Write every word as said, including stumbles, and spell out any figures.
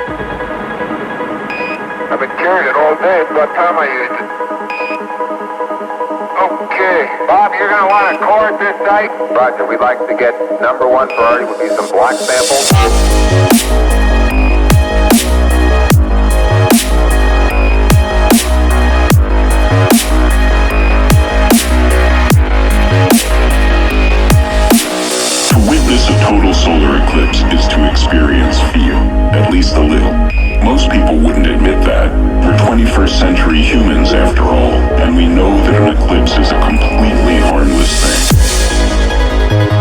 I've been carrying it all day. It's about time I used it. Okay. Bob, you're going to want to chord this night? Roger. We'd like to get number one priority would be some black samples. To witness a total solar eclipse is to experience fear, at least a little. Most people wouldn't admit that. We're twenty-first century humans after all, and we know that an eclipse is a completely harmless thing.